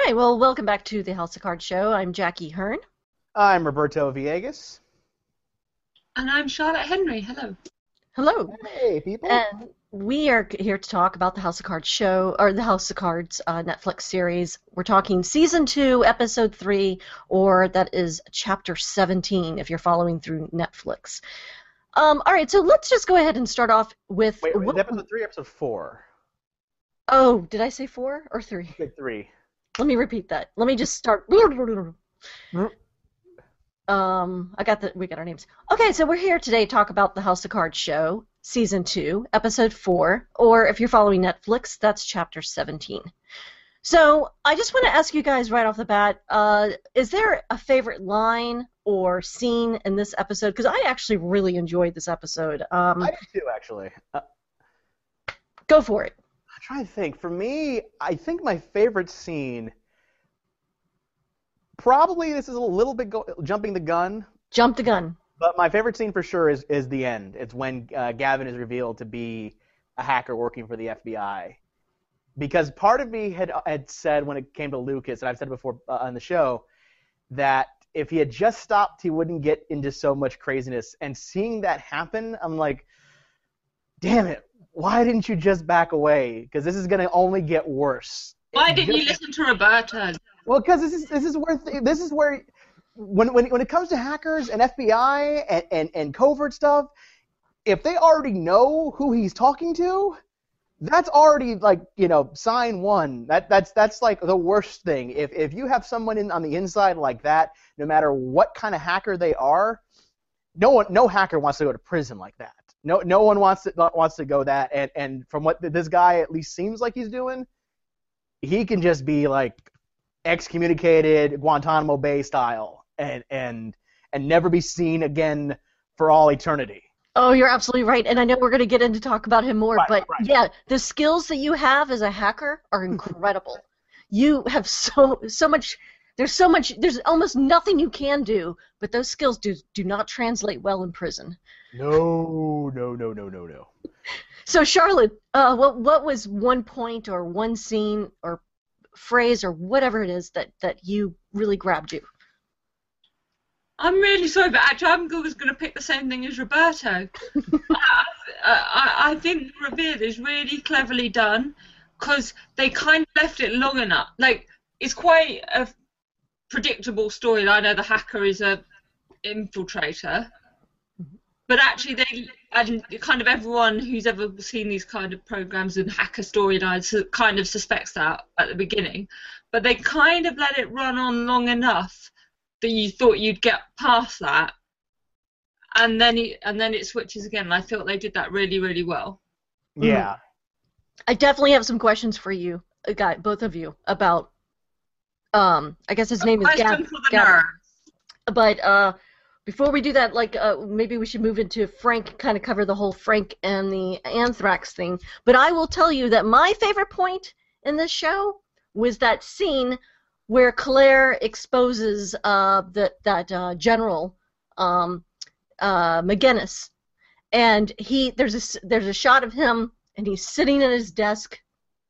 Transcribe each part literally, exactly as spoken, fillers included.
right, well, welcome back to the House of Cards show. I'm Jackie Hearn. I'm Roberto Villegas. And I'm Charlotte Henry. Hello. Hello. Hey, people. And we are here to talk about the House of Cards show, or the House of Cards uh, Netflix series. We're talking Season two, Episode three, or that is Chapter seventeen, if you're following through Netflix. Um, all right, so let's just go ahead and start off with... Wait, wait what, episode three, episode four? Oh, did I say four or three? Big three. Let me repeat that. Let me just start... Um, I got the, we got our names. Okay, so we're here today to talk about the House of Cards show, Season two, Episode four, or if you're following Netflix, that's Chapter seventeen. So, I just want to ask you guys right off the bat, uh, is there a favorite line or scene in this episode? Because I actually really enjoyed this episode. Um, I do too, actually. Uh, go for it. I'm trying to think. For me, I think my favorite scene... Probably this is a little bit go- jumping the gun. Jump the gun. But my favorite scene for sure is, is the end. It's when uh, Gavin is revealed to be a hacker working for the F B I. Because part of me had had said when it came to Lucas, and I've said it before uh, on the show, that if he had just stopped, he wouldn't get into so much craziness. And seeing that happen, I'm like, damn it, why didn't you just back away? Because this is going to only get worse. Why It didn't just... you listen to Roberta? Well, because this is this is where th- this is where when when when it comes to hackers and F B I and, and, and covert stuff, if they already know who he's talking to, that's already like you know sign one. That that's that's like the worst thing. If if you have someone in on the inside like that, no matter what kind of hacker they are, no one no hacker wants to go to prison like that. No no one wants to wants to go that. And and from what this guy at least seems like he's doing, he can just be like excommunicated, Guantanamo Bay style, and and and never be seen again for all eternity. Oh, you're absolutely right, and I know we're going to get into talk about him more, Right, but right. yeah, the skills that you have as a hacker are incredible. You have so so much. There's so much. There's almost nothing you can do, but those skills do do not translate well in prison. No, no, no, no, no, no. So, Charlotte, uh, what what was one point or one scene or phrase or whatever it is that, that you really grabbed you? I'm really sorry, but actually I'm was going to pick the same thing as Roberto. I, I, I think the reveal is really cleverly done because they kind of left it long enough. Like, it's quite a predictable story. I know the hacker is a infiltrator, but actually they and kind of everyone who's ever seen these kind of programs and hacker storylines kind of suspects that at the beginning, but they kind of let it run on long enough that you thought you'd get past that, and then it, and then it switches again. And I thought they did that really, really well. Yeah. I definitely have some questions for you, uh, guy, both of you, about. Um, I guess his name is Question Gab. for the Gab- nerds. But uh, before we do that, like uh, maybe we should move into Frank, kind of cover the whole Frank and the anthrax thing. But I will tell you that my favorite point in this show was that scene where Claire exposes uh, that that uh, General um, uh, McGinnis, and he there's a there's a shot of him and he's sitting at his desk,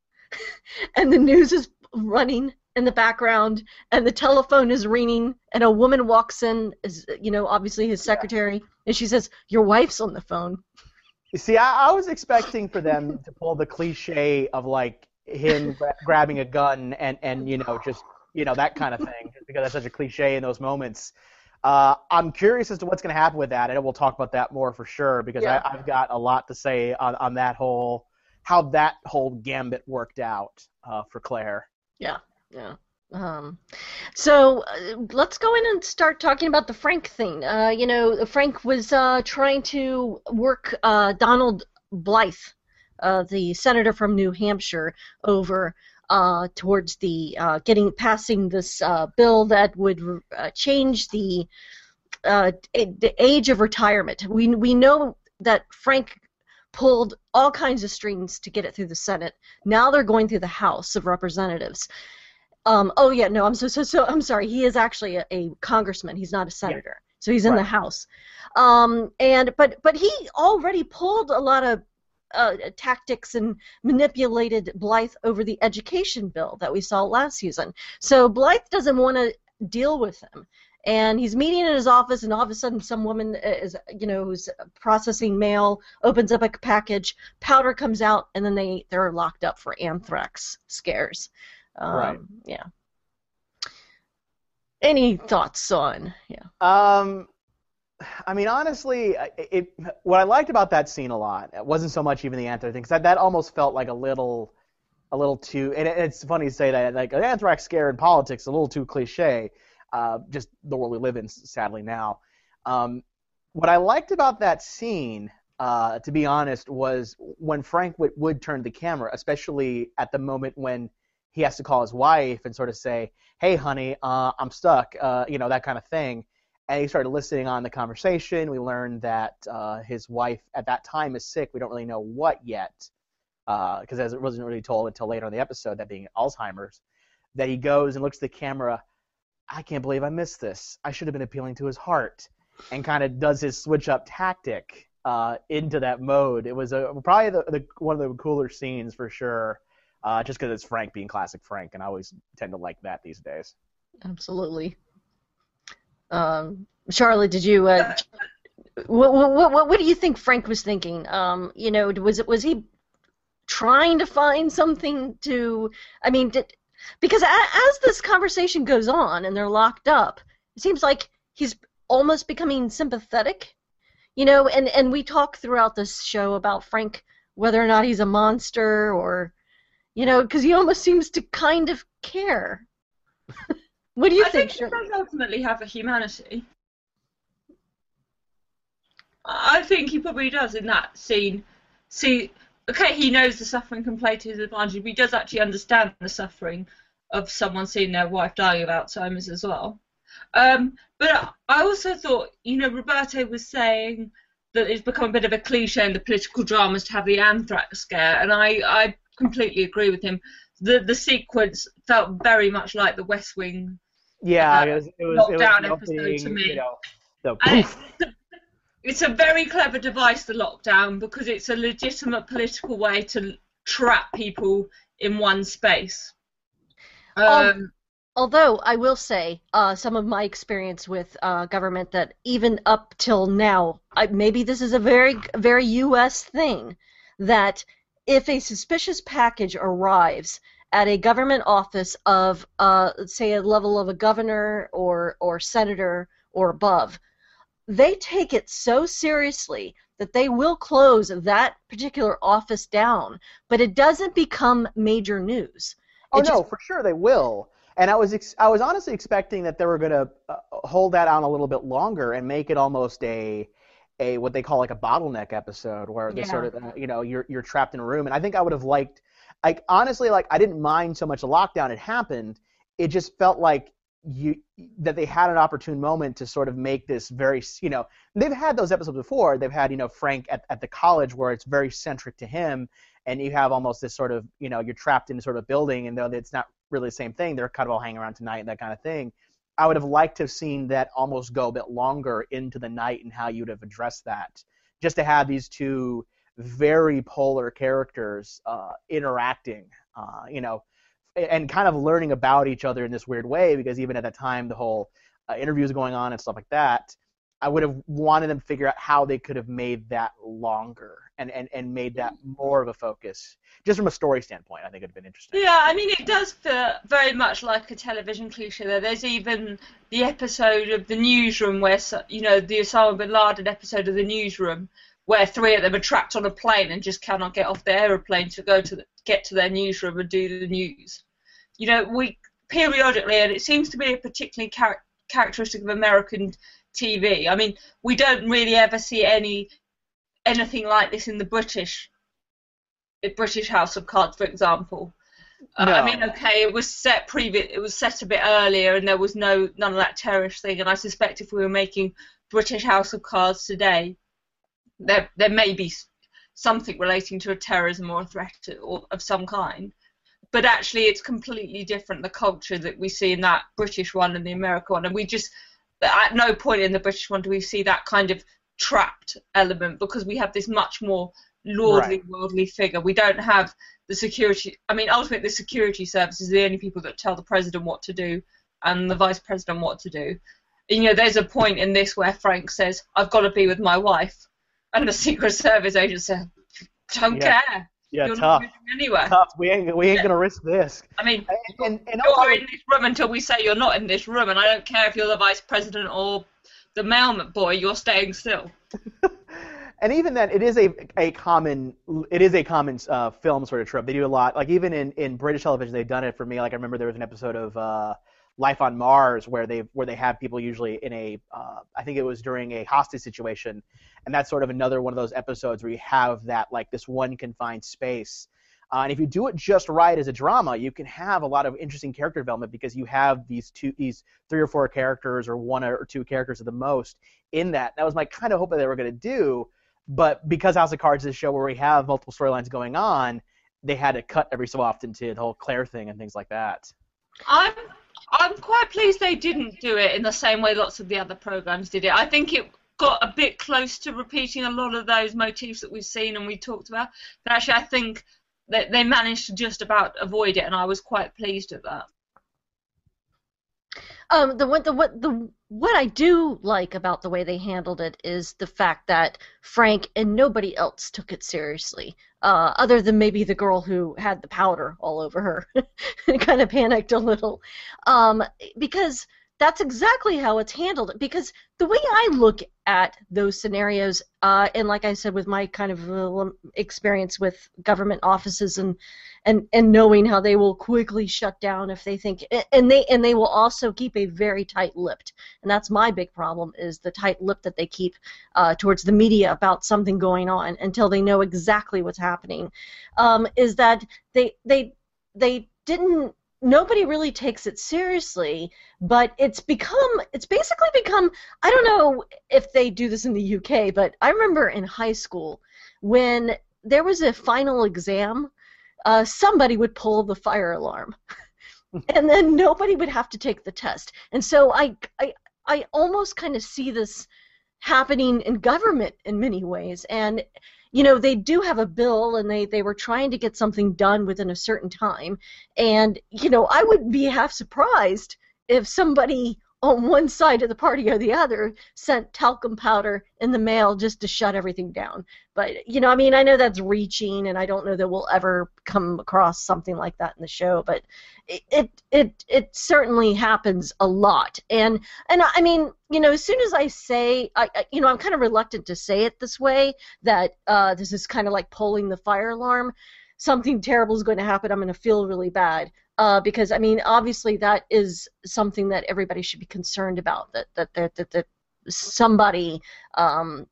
and the news is running in the background, and the telephone is ringing, and a woman walks in, is you know obviously his secretary, and she says, "Your wife's on the phone." You see, I, I was expecting for them to pull the cliche of like him gra- grabbing a gun and and you know just you know that kind of thing, just because that's such a cliche in those moments. Uh, I'm curious as to what's going to happen with that, and we'll talk about that more for sure, because Yeah. I, I've got a lot to say on, on that whole, how that whole gambit worked out uh, for Claire. Yeah, yeah. Um, so uh, let's go in and start talking about the Frank thing. Uh, you know, Frank was uh, trying to work uh, Donald Blythe, uh, the senator from New Hampshire, over uh, towards the uh, getting passing this uh, bill that would uh, change the uh, the age of retirement. We we know that Frank pulled all kinds of strings to get it through the Senate. Now they're going through the House of Representatives. Um, oh yeah, no, I'm so so so. I'm sorry. He is actually a, a congressman. He's not a senator, yeah. So he's in Right. the House. Um, and but but he already pulled a lot of uh, tactics and manipulated Blythe over the education bill that we saw last season. So Blythe doesn't want to deal with him. And he's meeting in his office, and all of a sudden some woman is, you know, who's processing mail, opens up a package, powder comes out, and then they, they're locked up for anthrax scares. Um, right. Yeah. Any thoughts on, yeah. Um, I mean, honestly, it, it what I liked about that scene a lot, it wasn't so much even the anthrax thing, because that, that almost felt like a little, a little too, and it, it's funny to say that, like, an anthrax scare in politics is a little too cliche. Uh, just the world we live in, sadly, now. Um, what I liked about that scene, uh, to be honest, was when Frank would, would turn the camera, especially at the moment when he has to call his wife and sort of say, hey, honey, uh, I'm stuck, uh, you know, that kind of thing. And he started listening on the conversation. We learned that uh, his wife at that time is sick. We don't really know what yet, because uh, as it wasn't really told until later in the episode, that being Alzheimer's, that he goes and looks at the camera, I can't believe I missed this. I should have been appealing to his heart, and kind of does his switch-up tactic uh, into that mode. It was a, probably the, the, one of the cooler scenes for sure, uh, just because it's Frank being classic Frank, and I always tend to like that these days. Absolutely. Um, Charlotte, did you? Uh, what, what what what do you think Frank was thinking? Um, you know, was it was he trying to find something to? I mean, did. Because as this conversation goes on and they're locked up, it seems like he's almost becoming sympathetic, you know, and, and we talk throughout this show about Frank, whether or not he's a monster or, you know, because he almost seems to kind of care. What do you I think? think he does ultimately have a humanity. I think he probably does in that scene. See, okay, he knows the suffering can play to his advantage, but he does actually understand the suffering of someone seeing their wife dying of Alzheimer's as well. Um, but I also thought, you know, Roberto was saying that it's become a bit of a cliche in the political dramas to have the anthrax scare, and I, I completely agree with him. The the sequence felt very much like the West Wing. Yeah, uh, it was. It was. lockdown it was episode opening, to me. You know, the And poof. it's, it's a very clever device, the lockdown, because it's a legitimate political way to trap people in one space. Um, Although I will say, uh, some of my experience with uh, government, that even up till now, I, maybe this is a very, very U S thing, that if a suspicious package arrives at a government office of, uh, say, a level of a governor or or senator or above, they take it so seriously that they will close that particular office down, but it doesn't become major news. Oh, It no, just- for sure they will. And I was ex- I was honestly expecting that they were going to uh, hold that on a little bit longer and make it almost a a what they call like a bottleneck episode, where they Yeah. sort of uh, you know you're you're trapped in a room. And I think I would have liked, like, honestly, like, I didn't mind so much the lockdown had happened. It just felt like you that they had an opportune moment to sort of make this very, you know, they've had those episodes before. They've had, you know, Frank at, at the college where it's very centric to him, and you have almost this sort of, you know, you're trapped in sort of a building, and though it's not really the same thing, they're kind of all hanging around tonight and that kind of thing. I would have liked to have seen that almost go a bit longer into the night and how you'd have addressed that, just to have these two very polar characters uh, interacting, uh, you know, and kind of learning about each other in this weird way, because even at that time the whole uh, interviews going on and stuff like that, I would have wanted them to figure out how they could have made that longer and, and, and made that more of a focus. Just from a story standpoint, I think it would have been interesting. Yeah, I mean, it does feel very much like a television cliche there. There's even the episode of The Newsroom where, you know, the Osama bin Laden episode of The Newsroom, where three of them are trapped on a plane and just cannot get off the aeroplane to go to the, get to their newsroom and do the news. You know, we periodically, and it seems to be a particularly char- characteristic of American T V. I mean, we don't really ever see any anything like this in the British the British House of Cards, for example. Uh, No. I mean, okay, it was set previous, it was set a bit earlier, and there was no none of that terrorist thing. And I suspect if we were making British House of Cards today, there there may be something relating to a terrorism or a threat or, of some kind. But actually, it's completely different, the culture that we see in that British one and the American one. And we just, at no point in the British one do we see that kind of trapped element, because we have this much more lordly, Right. worldly figure. We don't have the security. I mean, ultimately, the security services are the only people that tell the president what to do and the vice president what to do. And, you know, there's a point in this where Frank says, "I've got to be with my wife," and the Secret Service agent says, "Don't Yeah. care. Yeah, You're tough. not moving anywhere." Tough. We ain't we ain't Yeah. gonna risk this. I mean, And and you're also, in this room until we say you're not in this room, and I don't care if you're the vice president or the mailman boy. You're staying still. and even then, it is a a common it is a common uh, film sort of trope. They do a lot. Like even in, in British television, they've done it for me. Like I remember there was an episode of uh, Life on Mars where they where they have people usually in a uh, I think it was during a hostage situation, and that's sort of another one of those episodes where you have that like this one confined space. Uh, and if you do it just right as a drama, you can have a lot of interesting character development because you have these two, these three or four characters or one or two characters at the most in that. That was my kind of hope that they were going to do, but because House of Cards is a show where we have multiple storylines going on, they had to cut every so often to the whole Claire thing and things like that. I'm I'm quite pleased they didn't do it in the same way lots of the other programs did it. I think it got a bit close to repeating a lot of those motifs that we've seen and we talked about. But actually, I think that they managed to just about avoid it, and I was quite pleased at that. Um, the what the what the what I do like about the way they handled it is the fact that Frank and nobody else took it seriously, uh, other than maybe the girl who had the powder all over her and kind of panicked a little, um, because that's exactly how it's handled. Because the way I look at those scenarios, uh, and like I said, with my kind of uh, experience with government offices and, and and knowing how they will quickly shut down if they think, and they and they will also keep a very tight-lipped, and that's my big problem is the tight lip that they keep uh, towards the media about something going on until they know exactly what's happening. Um, is that they they they didn't. Nobody really takes it seriously, but it's become, it's basically become, I don't know if they do this in the U K, but I remember in high school when there was a final exam, uh, somebody would pull the fire alarm, and then nobody would have to take the test. And so I, I, I almost kind of see this happening in government in many ways, and you know, they do have a bill, and they, they were trying to get something done within a certain time. And, you know, I would be half surprised if somebody on one side of the party or the other sent talcum powder in the mail just to shut everything down. But, you know, I mean, I know that's reaching, and I don't know that we'll ever come across something like that in the show, but it it it, it certainly happens a lot. And, and I mean, you know, as soon as I say, I, I you know, I'm kind of reluctant to say it this way, that uh, this is kind of like pulling the fire alarm. Something terrible is going to happen. I'm going to feel really bad. Uh, because I mean, obviously, that is something that everybody should be concerned about. That that that that, that somebody um,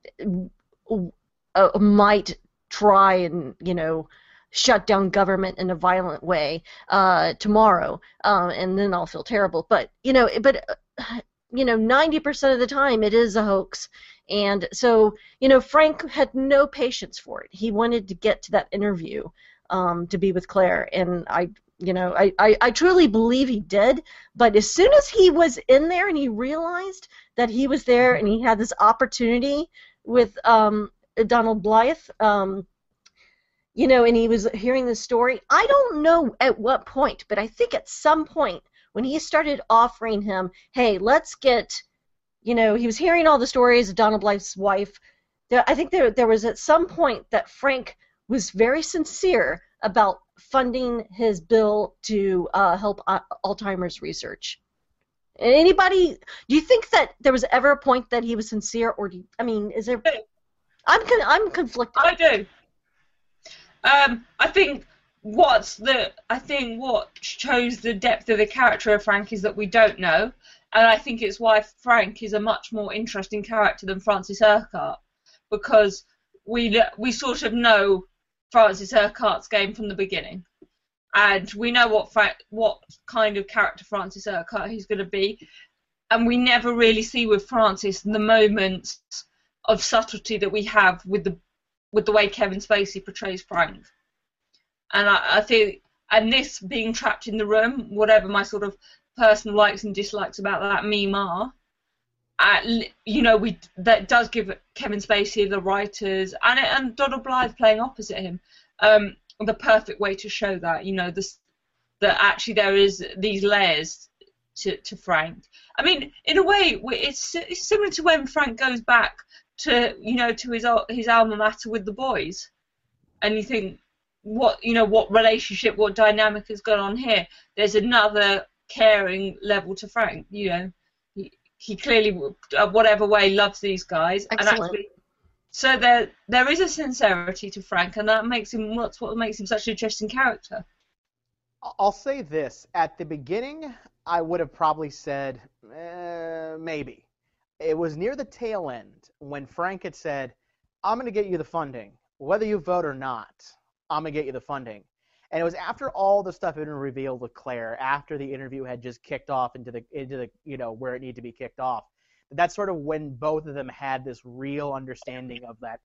uh, might try and you know shut down government in a violent way uh, tomorrow, uh, and then I'll feel terrible. But you know, but uh, you know, ninety percent of the time it is a hoax. And so, you know, Frank had no patience for it. He wanted to get to that interview um, to be with Claire, and I. You know, I, I, I truly believe he did, but as soon as he was in there and he realized that he was there and he had this opportunity with um, Donald Blythe, um, you know, and he was hearing the story, I don't know at what point, but I think at some point when he started offering him, hey, let's get, you know, he was hearing all the stories of Donald Blythe's wife. There, I think there there was at some point that Frank was very sincere about funding his bill to uh, help uh, Alzheimer's research. Anybody? Do you think that there was ever a point that he was sincere, or do you, I mean, is there? I'm con- I'm conflicted. I do. Um, I think what's the I think what shows the depth of the character of Frank is that we don't know, and I think it's why Frank is a much more interesting character than Francis Urquhart, because we we sort of know Francis Urquhart's game from the beginning, and we know what Fra- what kind of character Francis Urquhart he's going to be, and we never really see with Francis the moments of subtlety that we have with the with the way Kevin Spacey portrays Frank. And I, I think, and this being trapped in the room, whatever my sort of personal likes and dislikes about that meme are, at, you know, we that does give Kevin Spacey, the writers, and and Donald Blythe playing opposite him, um, the perfect way to show that, you know, this that actually there is these layers to to Frank. I mean, in a way, it's, it's similar to when Frank goes back to, you know, to his his alma mater with the boys, and you think, what, you know, what relationship, what dynamic has gone on here? There's another caring level to Frank, you know. He, he clearly, uh, whatever way, loves these guys. Excellent. And actually, so there there is a sincerity to Frank, and that makes him, what's what makes him such an interesting character. I'll say this. At the beginning, I would have probably said, eh, maybe. It was near the tail end when Frank had said, I'm going to get you the funding. Whether you vote or not, I'm going to get you the funding. And it was after all the stuff had been revealed with Claire, after the interview had just kicked off into the, into the you know, where it needed to be kicked off. That's sort of when both of them had this real understanding of that,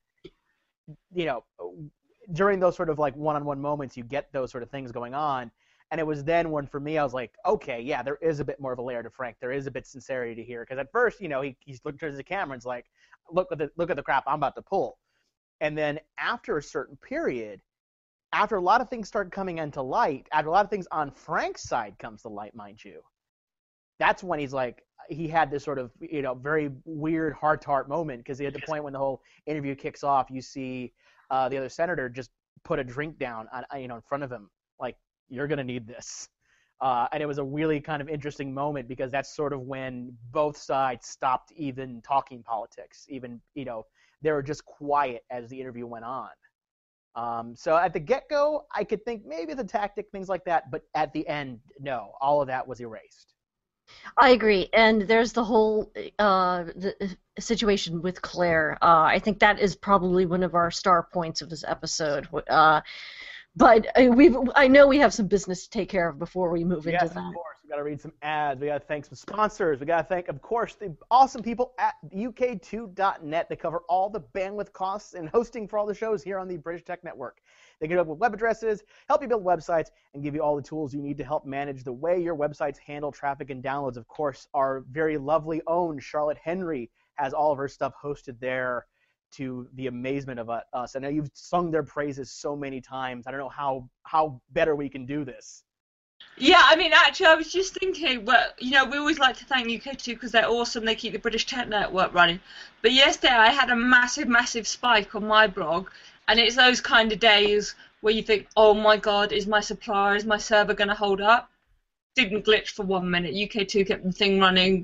you know, during those sort of like one-on-one moments, you get those sort of things going on. And it was then when, for me, I was like, okay, yeah, there is a bit more of a layer to Frank. There is a bit of sincerity to here. Because at first, you know, he, he's looking towards the camera and it's like, look at the look at the crap I'm about to pull. And then after a certain period, after a lot of things start coming into light, after a lot of things on Frank's side comes to light, mind you, that's when he's like, he had this sort of, you know, very weird heart-to-heart moment. Because at the point when the whole interview kicks off, you see uh, the other senator just put a drink down, on, you know, in front of him, like, you're going to need this. Uh, and it was a really kind of interesting moment because that's sort of when both sides stopped even talking politics. Even, you know, they were just quiet as the interview went on. Um, so at the get-go, I could think maybe the tactic, things like that. But at the end, no, all of that was erased. I agree. And there's the whole uh, the situation with Claire. Uh, I think that is probably one of our star points of this episode. Uh, But we've, I know we have some business to take care of before we move yes, into that. Yes, of course. We've got to read some ads. we got to thank some sponsors. we got to thank, of course, the awesome people at U K two dot net. They cover all the bandwidth costs and hosting for all the shows here on the British Tech Network. They can help with web addresses, help you build websites, and give you all the tools you need to help manage the way your websites handle traffic and downloads. Of course, our very lovely own Charlotte Henry has all of her stuff hosted there, to the amazement of us. I know you've sung their praises so many times. I don't know how how better we can do this. Yeah, I mean, actually, I was just thinking, well, you know, we always like to thank U K two because they're awesome. They keep the British Tech Network running. But yesterday I had a massive, massive spike on my blog, and it's those kind of days where you think, oh my God, is my supplier, is my server going to hold up? Didn't glitch for one minute. U K two kept the thing running.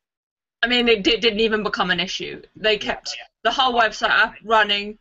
I mean, it did, didn't even become an issue. They kept the whole website up running,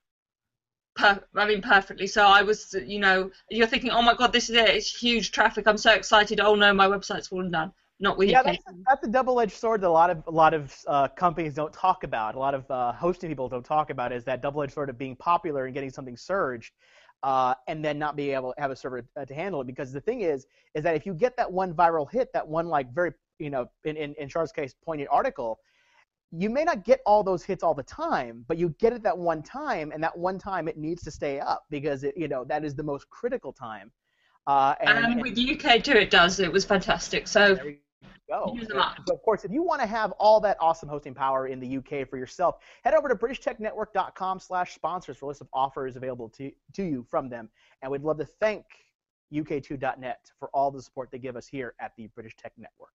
per, I mean, perfectly. So I was, you know, you're thinking, oh my God, this is it. It's huge traffic. I'm so excited. Oh no, my website's fallen down. Not with yeah, U K. That's a, that's a double-edged sword that a lot of a lot of uh, companies don't talk about. A lot of uh, hosting people don't talk about is that double-edged sword of being popular and getting something surged, uh, and then not being able to have a server uh, to handle it. Because the thing is, is that if you get that one viral hit, that one like very, you know, in in, in Charles' case, poignant article, you may not get all those hits all the time, but you get it that one time, and that one time it needs to stay up because it, you know, that is the most critical time. Uh, and, and with U K two, it does. It was fantastic. So there you go. Use them up. So of course, if you want to have all that awesome hosting power in the U K for yourself, head over to british tech network dot com slash sponsors for a list of offers available to to you from them. And we'd love to thank U K two dot net for all the support they give us here at the British Tech Network.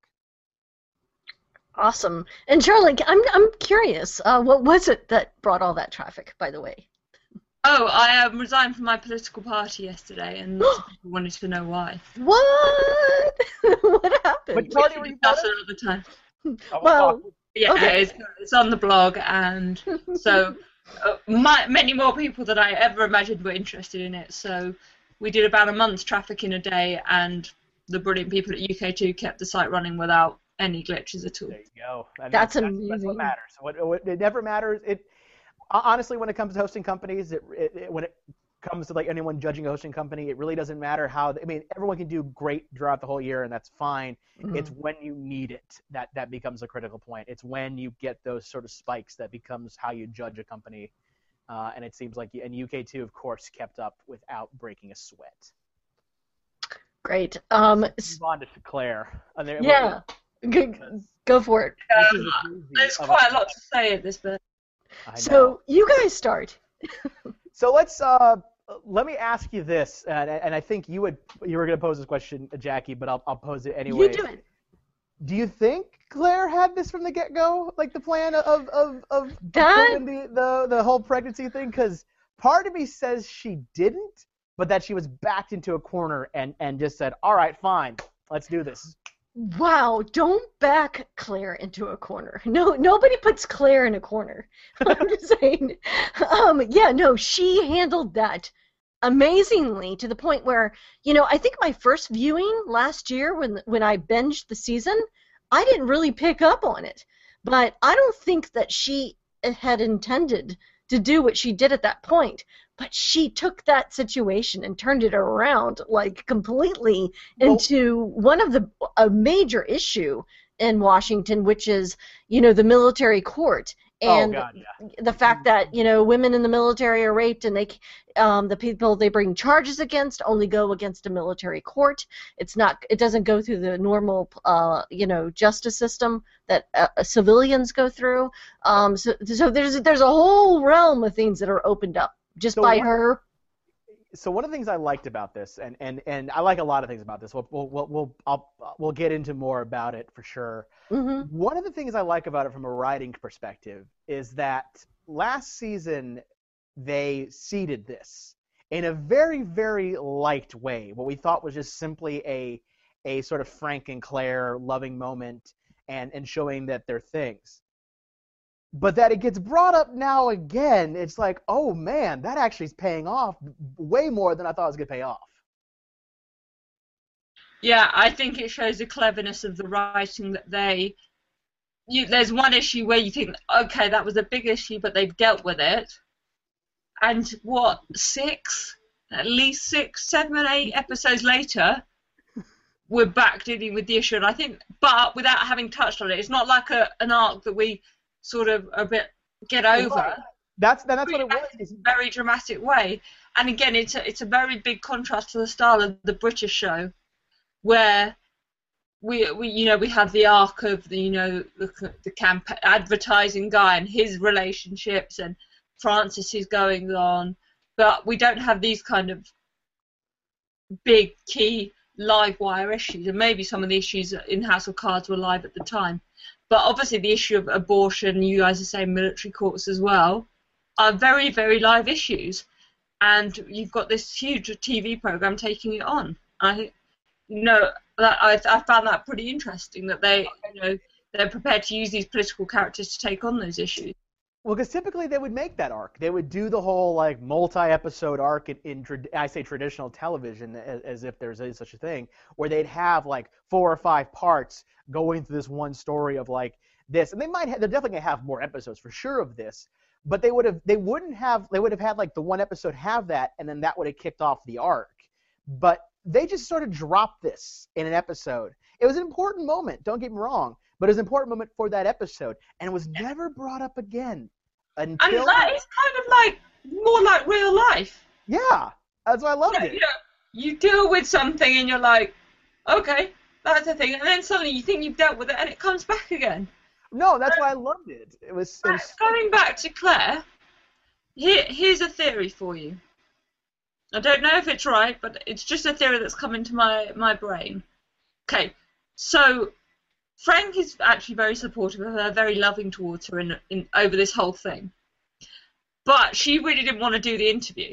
Awesome. And Charlie, I'm I'm curious. Uh, what was it that brought all that traffic, by the way? Oh, I um, resigned from my political party yesterday, and lots of people wanted to know why. What? What happened? Which party were you part That's of? another time. Well, Yeah, okay. it's, it's on the blog, and so uh, my, many more people than I ever imagined were interested in it. So we did about a month's traffic in a day, and the brilliant people at U K two kept the site running without any glitches at all. There you go. And That's that's, amazing. That's what matters. What, what, it never matters. It honestly, when it comes to hosting companies, it, it, it when it comes to like anyone judging a hosting company, it really doesn't matter how. I mean, everyone can do great throughout the whole year, and that's fine. Mm-hmm. It's when you need it that that becomes a critical point. It's when you get those sort of spikes that becomes how you judge a company. Uh, and it seems like, and U K two, of course, kept up without breaking a sweat. Great. Um, Move on to Claire. And there, yeah. Go, go for it. This is a Um, doozy there's of quite a lot to say at this bit. I know. So you guys start. So let's uh, let me ask you this, and, and I think you would you were going to pose this question, Jackie, but I'll I'll pose it anyway. You do it. Do you think Claire had this from the get-go, like the plan of of of That- pulling the, the the whole pregnancy thing? Because part of me says she didn't, but that she was backed into a corner and and just said, "All right, fine, let's do this." Wow, don't back Claire into a corner. No, nobody puts Claire in a corner. I'm just saying. Um, yeah, no, she handled that amazingly to the point where, you know, I think my first viewing last year when when I binged the season, I didn't really pick up on it. But I don't think that she had intended to do what she did at that point. But she took that situation and turned it around, like, completely Well- into one of the a major issue in Washington, which is, you know, the military court and oh God, yeah. the fact that, you know, women in the military are raped and they um, the people they bring charges against only go against a military court. It's not it doesn't go through the normal uh, you know, justice system that uh, civilians go through. Um, so so there's there's a whole realm of things that are opened up just So by what- her. So one of the things I liked about this, and, and, and I like a lot of things about this. We'll we'll we'll we'll, I'll, we'll get into more about it for sure. hmm One of the things I like about it from a writing perspective is that last season they seeded this in a very, very light way. What we thought was just simply a a sort of Frank and Claire loving moment and, and showing that they're things. But that it gets brought up now again, it's like, oh man, that actually is paying off way more than I thought it was going to pay off. Yeah, I think it shows the cleverness of the writing that they. You, there's one issue where you think, okay, that was a big issue, but they've dealt with it. And what, six, at least six, seven, eight episodes later, we're back dealing with the issue. And I think, but without having touched on it, it's not like a, an arc that we sort of a bit get over. Right. That's that's what it was. In a very dramatic way. And again, it's a, it's a very big contrast to the style of the British show, where we, we you know we have the arc of the you know the, the camp advertising guy and his relationships and Francis is going on, but we don't have these kind of big key live wire issues. And maybe some of the issues in House of Cards were live at the time, but obviously the issue of abortion, you guys are saying military courts as well, are very very live issues, and you've got this huge T V program taking it on. I you know that I, I found that pretty interesting that they you know they're prepared to use these political characters to take on those issues. Well, because typically they would make that arc. They would do the whole like multi-episode arc in, in trad- I say traditional television as, as if there's a, such a thing, where they'd have like four or five parts going through this one story of like this, and they might ha- they're definitely gonna have more episodes for sure of this, but they would have they wouldn't have they would have had like the one episode have that, and then that would have kicked off the arc. But they just sort of dropped this in an episode. It was an important moment, don't get me wrong, but it was an important moment for that episode, and it was never brought up again And until. that is kind of like more like real life. Yeah, that's why I loved Yeah, it. you know, you deal with something and you're like, okay, that's a thing, and then suddenly you think you've dealt with it and it comes back again. No, that's why I loved it. It was. It was Going back to Claire, here, here's a theory for you. I don't know if it's right, but it's just a theory that's come into my, my brain. Okay, so Frank is actually very supportive of her, very loving towards her in, in over this whole thing. But she really didn't want to do the interview.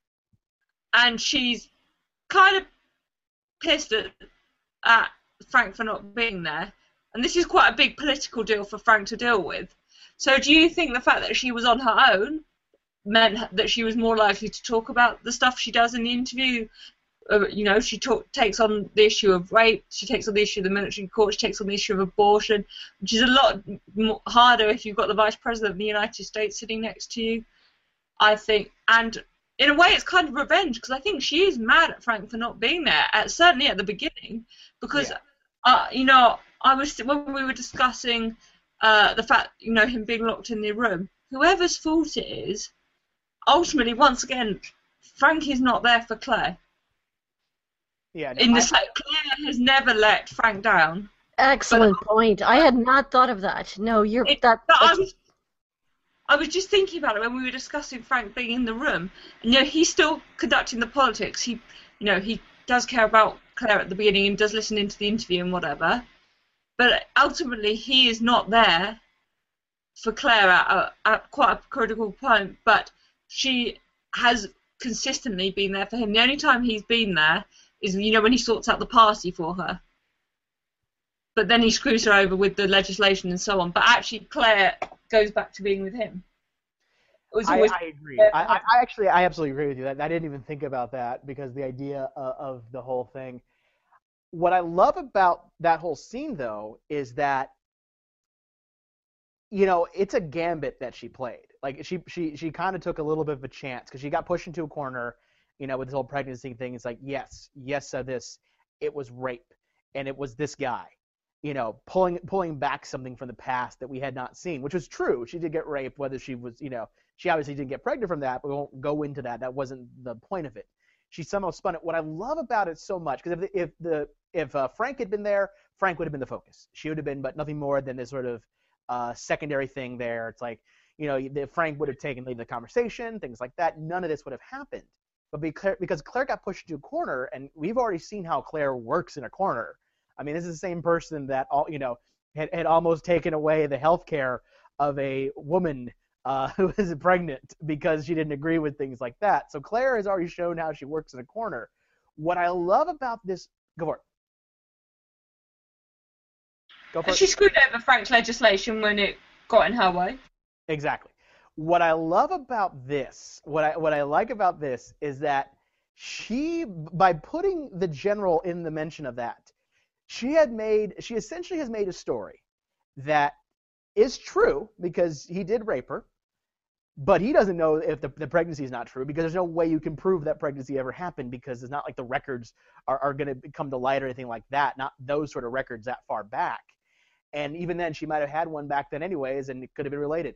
And she's kind of pissed at, at Frank for not being there. And this is quite a big political deal for Frank to deal with. So do you think the fact that she was on her own meant that she was more likely to talk about the stuff she does in the interview? Uh, you know, she talk, takes on the issue of rape, she takes on the issue of the military court, she takes on the issue of abortion, which is a lot more harder if you've got the Vice President of the United States sitting next to you, I think. And in a way, it's kind of revenge, because I think she is mad at Frank for not being there, at, certainly at the beginning, because, Yeah. uh, you know, I was when we were discussing uh, the fact, you know, him being locked in the room, whoever's fault it is, ultimately, once again, Frank is not there for Claire. yeah. No, In I- the same, Claire has never let Frank down. Excellent but, point. I had not thought of that. No, you're it, that. I was, I was just thinking about it when we were discussing Frank being in the room. And, you know, he's still conducting the politics. He, you know, he does care about Claire at the beginning and does listen into the interview and whatever. But ultimately, he is not there for Claire at, a, at quite a critical point. But she has consistently been there for him. The only time he's been there is, you know, when he sorts out the party for her. But then he screws her over with the legislation and so on. But actually, Claire goes back to being with him. It was always I, I agree. I, I actually, I absolutely agree with you. I didn't even think about that because the idea of, of the whole thing. What I love about that whole scene, though, is that, you know, it's a gambit that she played. Like, she she she kind of took a little bit of a chance because she got pushed into a corner, you know, with this whole pregnancy thing. It's like, yes, yes, so this, it was rape, and it was this guy. You know, pulling pulling back something from the past that we had not seen, which was true. She did get raped, whether she was, you know, she obviously didn't get pregnant from that, but we won't go into that. That wasn't the point of it. She somehow spun it. What I love about it so much, because if the, if the if uh, Frank had been there, Frank would have been the focus. She would have been, but nothing more than this sort of uh, secondary thing there. It's like, you know, the, Frank would have taken lead in the conversation, things like that. None of this would have happened. But because, because Claire got pushed into a corner, and we've already seen how Claire works in a corner. I mean, this is the same person that, all you know, had, had almost taken away the health care of a woman uh, who was pregnant because she didn't agree with things like that. So Claire has already shown how she works in a corner. What I love about this... Go for it. Go for and it. She screwed over Frank's legislation when it got in her way. Exactly. What I love about this, what I what I like about this is that she, by putting the general in the mention of that, She had made, she essentially has made a story that is true because he did rape her, but he doesn't know if the, the pregnancy is not true because there's no way you can prove that pregnancy ever happened because it's not like the records are, are going to come to light or anything like that, not those sort of records that far back. And even then, she might have had one back then anyways, and it could have been related.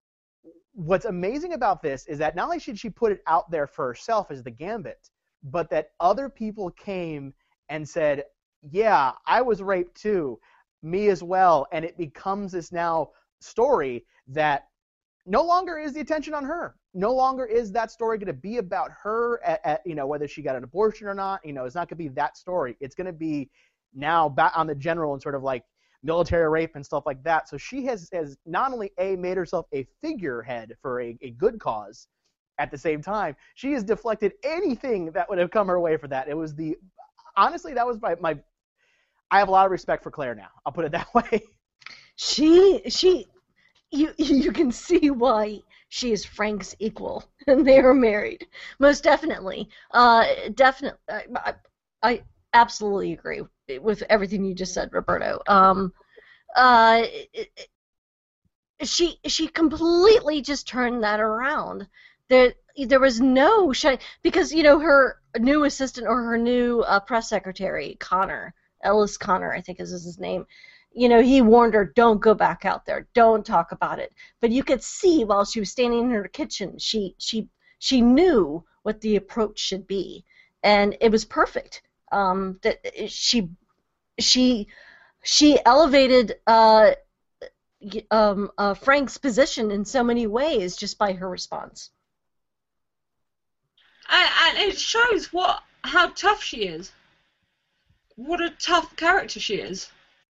What's amazing about this is that not only should she put it out there for herself as the gambit, but that other people came and said, yeah, I was raped too, me as well, and it becomes this now story that no longer is the attention on her. No longer is that story going to be about her, at, at, you know, whether she got an abortion or not. You know, it's not going to be that story. It's going to be now back on the general and sort of like military rape and stuff like that. So she has, has not only a made herself a figurehead for a, a good cause, at the same time, she has deflected anything that would have come her way for that. It was the honestly, that was my, my I have a lot of respect for Claire now. I'll put it that way. She, she, you, you can see why she is Frank's equal, and they are married. Most definitely. Uh, definitely. I, I absolutely agree with everything you just said, Roberto. Um, uh, it, she, she completely just turned that around. There, there was no shy, because you know her new assistant or her new uh, press secretary, Connor. Ellis Connor, I think is his name. You know, he warned her, don't go back out there. Don't talk about it. But you could see while she was standing in her kitchen, she she she knew what the approach should be. And it was perfect. Um, that she she she elevated uh, um, uh, Frank's position in so many ways just by her response. And, and it shows what how tough she is. What a tough character she is.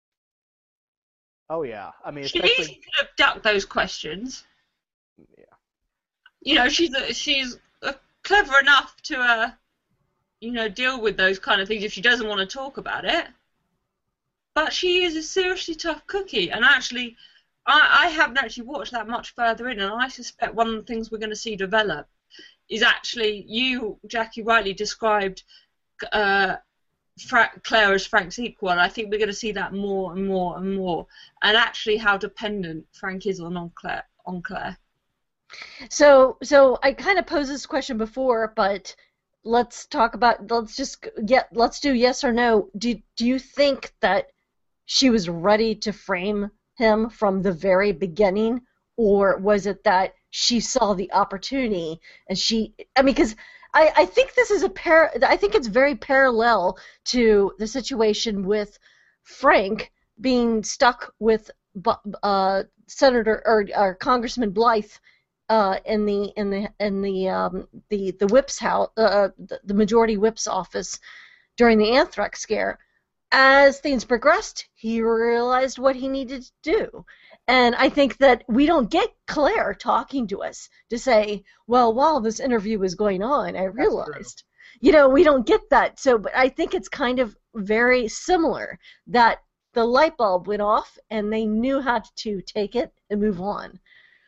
Oh yeah, I mean, she especially... easily could have ducked those questions. Yeah. You know, she's a, she's a clever enough to, uh, you know, deal with those kind of things if she doesn't want to talk about it. But she is a seriously tough cookie, and actually, I, I haven't actually watched that much further in, and I suspect one of the things we're going to see develop is actually you, Jackie Riley, described. Uh, Fra- Claire as Frank's equal, and I think we're going to see that more and more and more, and actually how dependent Frank is on, on Claire. On Claire. So, so I kind of posed this question before, but let's talk about. Let's just get. Let's do yes or no. Do Do you think that she was ready to frame him from the very beginning, or was it that she saw the opportunity and she? I mean, because. I, I think this is a par- I think it's very parallel to the situation with Frank being stuck with uh, Senator or, or Congressman Blythe uh, in the in the in the um, the the whip's house, uh, the, the majority whip's office during the anthrax scare. As things progressed, he realized what he needed to do. And I think that we don't get Claire talking to us to say, well, while this interview was going on, I realized. You know, we don't get that. So, but I think it's kind of very similar that the light bulb went off and they knew how to take it and move on.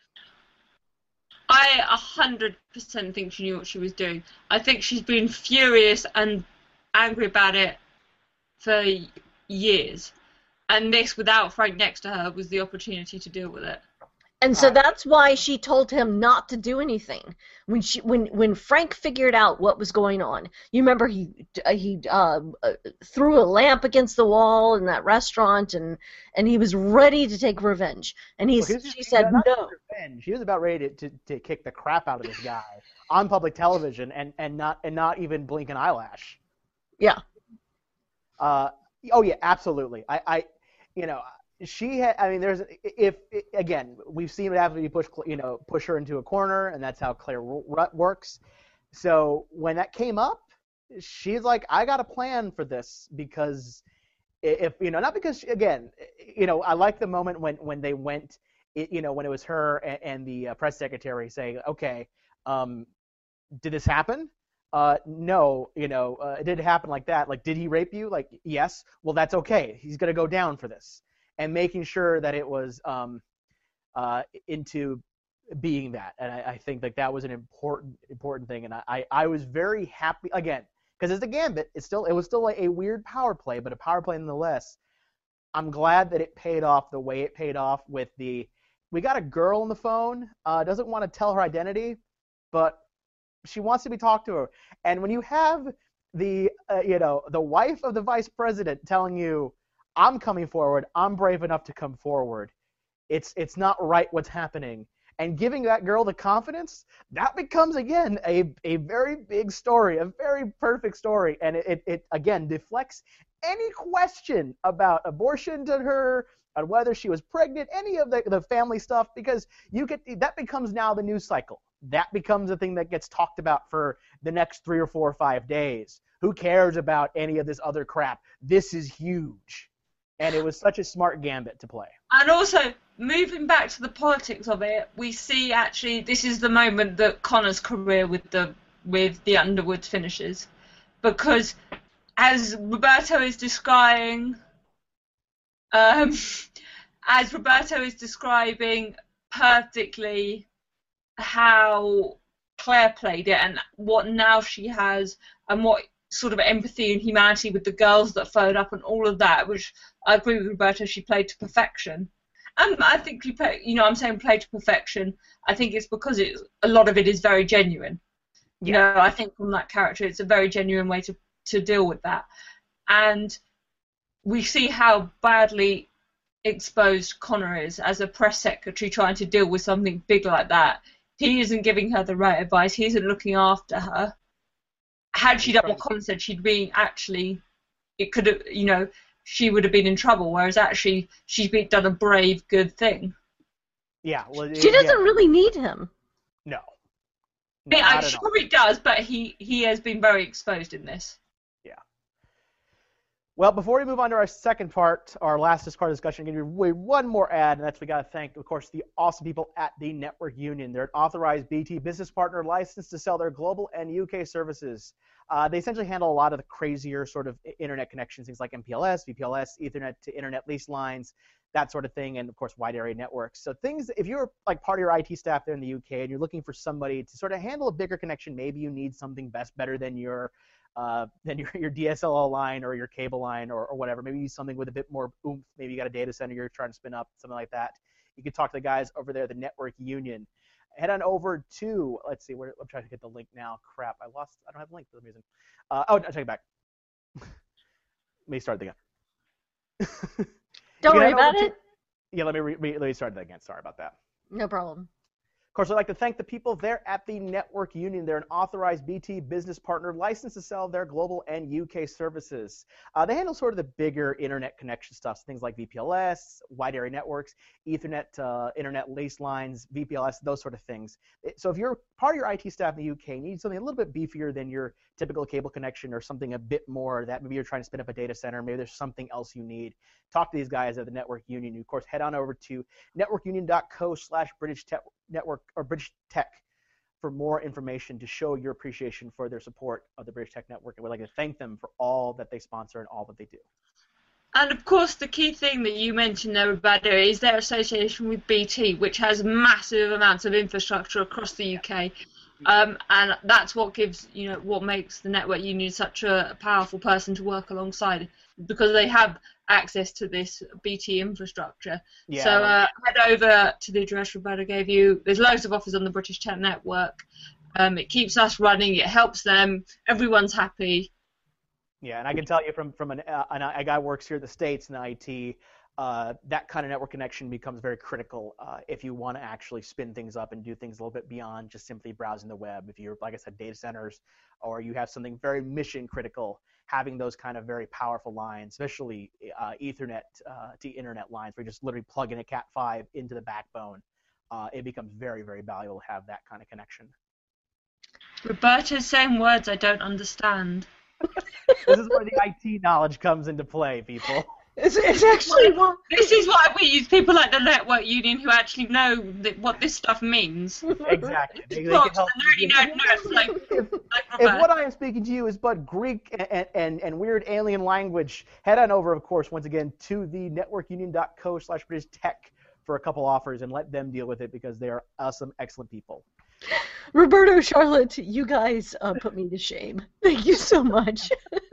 I one hundred percent think she knew what she was doing. I think she's been furious and angry about it for years, and this, without Frank next to her, was the opportunity to deal with it. And so that's why she told him not to do anything. When she, when when Frank figured out what was going on, you remember he he uh, threw a lamp against the wall in that restaurant, and and he was ready to take revenge. And he's well, she said no. Revenge. She was about ready to, to to kick the crap out of this guy on public television, and and not and not even blink an eyelash. Yeah. Uh, oh yeah, absolutely. I, I, you know, she had. I mean, there's if again, we've seen it after you push, you know, push her into a corner, and that's how Claire works. So when that came up, she's like, I got a plan for this because if you know, not because she, again, you know, I like the moment when when they went, you know, when it was her and, and the uh, press secretary saying, okay, um, did this happen? Uh, no, you know, uh, it didn't happen like that. Like, did he rape you? Like, yes. Well, that's okay. He's going to go down for this. And making sure that it was um, uh, into being that. And I, I think like that was an important, important thing. And I, I, I was very happy, again, because it's a Gambit. It's still, it was still like a weird power play, but a power play nonetheless. I'm glad that it paid off the way it paid off with the, we got a girl on the phone, uh, doesn't want to tell her identity, but she wants to be talked to her. And when you have the, uh, you know, the wife of the vice president telling you, I'm coming forward, I'm brave enough to come forward, it's it's not right what's happening. And giving that girl the confidence, that becomes, again, a, a very big story, a very perfect story. And it, it, it, again, deflects any question about abortion to her, on whether she was pregnant, any of the, the family stuff, because you get that becomes now the news cycle. That becomes a thing that gets talked about for the next three or four or five days. Who cares about any of this other crap? This is huge. And it was such a smart gambit to play. And also, moving back to the politics of it, we see actually this is the moment that Connor's career with the with the Underwoods finishes. Because as Roberto is describing um, as Roberto is describing perfectly how Claire played it and what now she has and what sort of empathy and humanity with the girls that phoned up and all of that, which I agree with Roberta, she played to perfection. And I think she played, you know, I'm saying played to perfection. I think it's because it's, a lot of it is very genuine. You yeah. know, I think from that character, it's a very genuine way to, to deal with that. And we see how badly exposed Connor is as a press secretary trying to deal with something big like that. He isn't giving her the right advice. He isn't looking after her. Had she done what Connor said, she'd be actually, it could have, you know, she would have been in trouble, whereas actually she's been, done a brave, good thing. Yeah. Well, she doesn't yeah. really need him. No. no yeah, I'm sure he does, but he, he has been very exposed in this. Yeah. Well, before we move on to our second part, our last part of the discussion, I'm going to do one more ad, and that's we got to thank, of course, the awesome people at the Network Union. They're an authorized B T business partner licensed to sell their global and U K services. Uh, they essentially handle a lot of the crazier sort of internet connections, things like M P L S, V P L S, Ethernet to internet lease lines, that sort of thing, and, of course, wide area networks. So things, if you're like part of your I T staff there in the U K and you're looking for somebody to sort of handle a bigger connection, maybe you need something best, better than your Uh, than your, your D S L R line or your cable line or, or whatever. Maybe you need something with a bit more oomph. Maybe you got a data center you're trying to spin up, something like that. You can talk to the guys over there at the Network Union. Head on over to, let's see, where, I'm trying to get the link now. Crap, I lost, I don't have the link for some reason. Uh, oh, I'll take it back. Let me start it again. Don't worry about it. To, yeah, let me, re, let me start it again. Sorry about that. No problem. Of course, I'd like to thank the people there at the Network Union. They're an authorized B T business partner licensed to sell their global and U K services. Uh, they handle sort of the bigger internet connection stuff, so things like V P L S, wide area networks, Ethernet, uh, internet lace lines, V P L S, those sort of things. So if you're part of your I T staff in the U K, need something a little bit beefier than your typical cable connection or something a bit more that maybe you're trying to spin up a data center, maybe there's something else you need, talk to these guys at the Network Union. Of course, head on over to networkunion.co slash British Tech Network or British Tech for more information to show your appreciation for their support of the British Tech Network. And we'd like to thank them for all that they sponsor and all that they do. And of course, the key thing that you mentioned there, Roberto, is their association with B T, which has massive amounts of infrastructure across the U K. Um, and that's what gives, you know, what makes the Network Union such a powerful person to work alongside, because they have access to this B T infrastructure. Yeah. So uh, head over to the address Roberto gave you. There's loads of offers on the British Tech Network. Um, it keeps us running. It helps them. Everyone's happy. Yeah, and I can tell you from from an, uh, an, a guy who works here in the States in I T, uh, that kind of network connection becomes very critical uh, if you want to actually spin things up and do things a little bit beyond just simply browsing the web. If you're, like I said, data centers, or you have something very mission critical, having those kind of very powerful lines, especially uh, Ethernet uh, to internet lines, where you just literally plug in a Cat five into the backbone, uh, it becomes very, very valuable to have that kind of connection. Roberto's saying words I don't understand. This is where the I T knowledge comes into play, people. It's, it's actually one. This is why we use people like the Network Union who actually know that, what this stuff means. Exactly. They, they Not can help the nerdy nerd nerds like, if, like if Roberto. what I am speaking to you is but Greek and, and, and weird alien language, head on over, of course, once again, to the networkunion.co slash British Tech for a couple offers and let them deal with it because they are awesome, excellent people. Roberto, Charlotte, you guys uh, put me to shame. Thank you so much.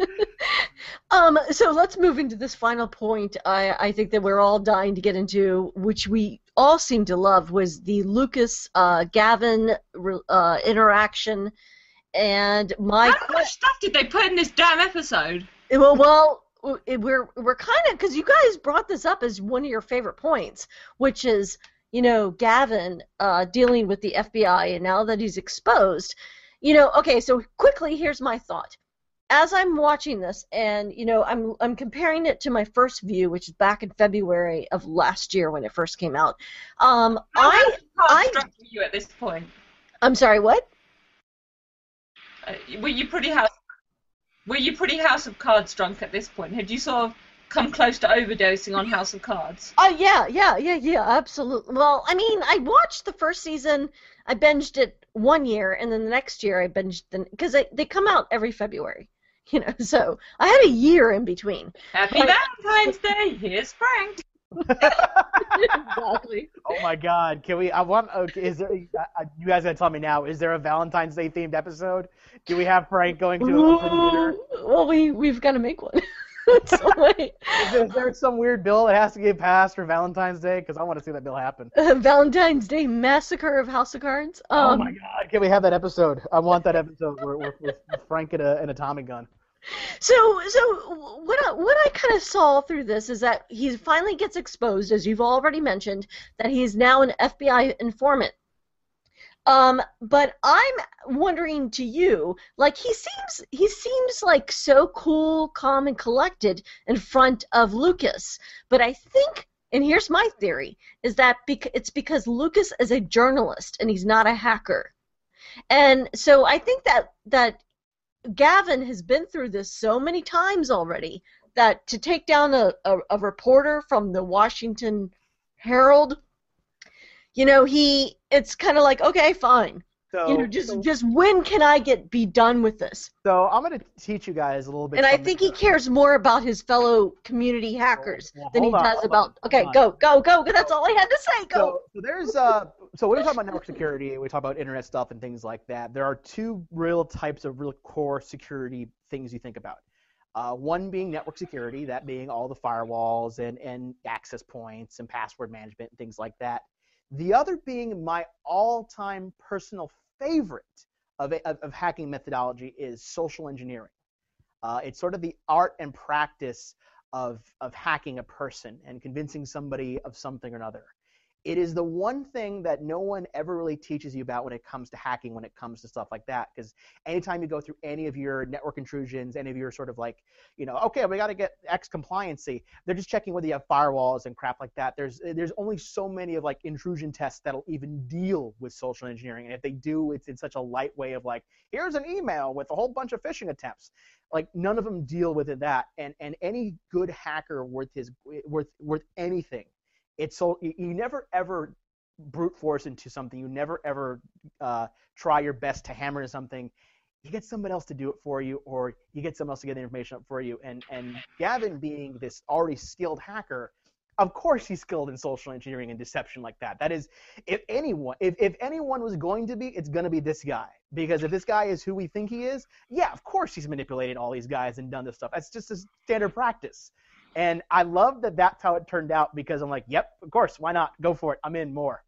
um, so let's move into this final point. I, I think that we're all dying to get into, which we all seem to love, was the Lucas uh, Gavin uh, interaction. And my How much stuff did they put in this damn episode? well, well, we're we're kind of, because you guys brought this up as one of your favorite points, which is, you know, Gavin uh, dealing with the F B I, and now that he's exposed, you know, okay, so quickly, here's my thought. As I'm watching this, and, you know, I'm I'm comparing it to my first view, which is back in February of last year when it first came out. Um, How I, I, struck were you at this point? I'm sorry, what? Uh, were you pretty house? Were you pretty House of Cards drunk at this point? Had you sort of come close to overdosing on House of Cards? Oh, yeah, yeah, yeah, yeah, absolutely. Well, I mean, I watched the first season, I binged it one year, and then the next year I binged them, because they, they come out every February, you know, so I had a year in between. Happy But- Valentine's Day, here's Frank. Exactly. Oh my God! Can we? I want. Okay, is there? Uh, you guys gotta tell me now. Is there a Valentine's Day themed episode? Do we have Frank going to a dinner? Ooh, well, we, we've got to make one. So, wait. Is there, is there some weird bill that has to get passed for Valentine's Day? Because I want to see that bill happen. Uh, Valentine's Day Massacre of House of Cards. Um, oh my God! Can we have that episode? I want that episode where with, with Frank and a, an atomic gun. So, so what I, what I kind of saw through this is that he finally gets exposed, as you've already mentioned, that he's now an F B I informant. Um, but I'm wondering to you, like he seems he seems like so cool, calm, and collected in front of Lucas. But I think, and here's my theory, is that bec- it's because Lucas is a journalist and he's not a hacker. And so I think that that. Gavin has been through this so many times already that to take down a, a, a reporter from the Washington Herald, you know, he it's kind of like, okay, fine. So, You know, just so, just when can I get be done with this? so I'm going to teach you guys a little bit. And I something think he here. cares more about his fellow community hackers Well, than he hold on, does hold about. on, Okay, hold go, go, go. That's all I had to say. Go. So, so there's uh, so when we talk about network security, we talk about internet stuff and things like that. There are two real types of real core security things you think about. Uh, one being network security, that being all the firewalls and, and access points and password management and things like that. The other being my all-time personal favorite of, of, of hacking methodology is social engineering. Uh, it's sort of the art and practice of, of hacking a person and convincing somebody of something or another. It is the one thing that no one ever really teaches you about when it comes to hacking, when it comes to stuff like that. Because anytime you go through any of your network intrusions, any of your sort of like, you know, okay, we got to get X compliancy, they're just checking whether you have firewalls and crap like that. There's there's only so many of like intrusion tests that'll even deal with social engineering. And if they do, it's in such a light way of like, here's an email with a whole bunch of phishing attempts. Like none of them deal with it that. And and any good hacker worth his worth worth anything. It's so you never ever brute force into something. You never ever uh, try your best to hammer into something. You get somebody else to do it for you, or you get someone else to get the information up for you. And and Gavin, being this already skilled hacker, of course he's skilled in social engineering and deception like that. That is, if anyone if, if anyone was going to be, it's going to be this guy. Because if this guy is who we think he is, yeah, of course he's manipulated all these guys and done this stuff. That's just a standard practice. And I love that that's how it turned out, because I'm like, yep, of course, why not? Go for it. I'm in more.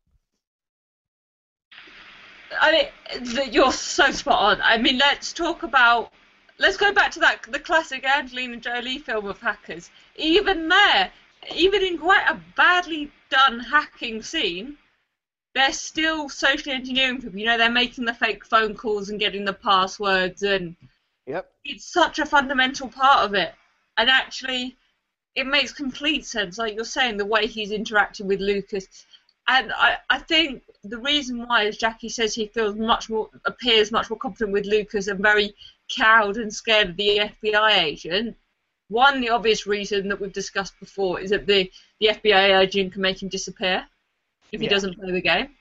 I mean, you're so spot on. I mean, let's talk about, let's go back to that, the classic Angelina Jolie film of hackers. Even there, even in quite a badly done hacking scene, they're still social engineering people. You know, they're making the fake phone calls and getting the passwords, and yep. It's such a fundamental part of it. And actually, it makes complete sense, like you're saying, the way he's interacting with Lucas. And I, I think the reason why, as Jackie says, he feels much more, appears much more confident with Lucas and very cowed and scared of the F B I agent. One, the obvious reason that we've discussed before is that the, the F B I agent can make him disappear if he yeah. doesn't play the game.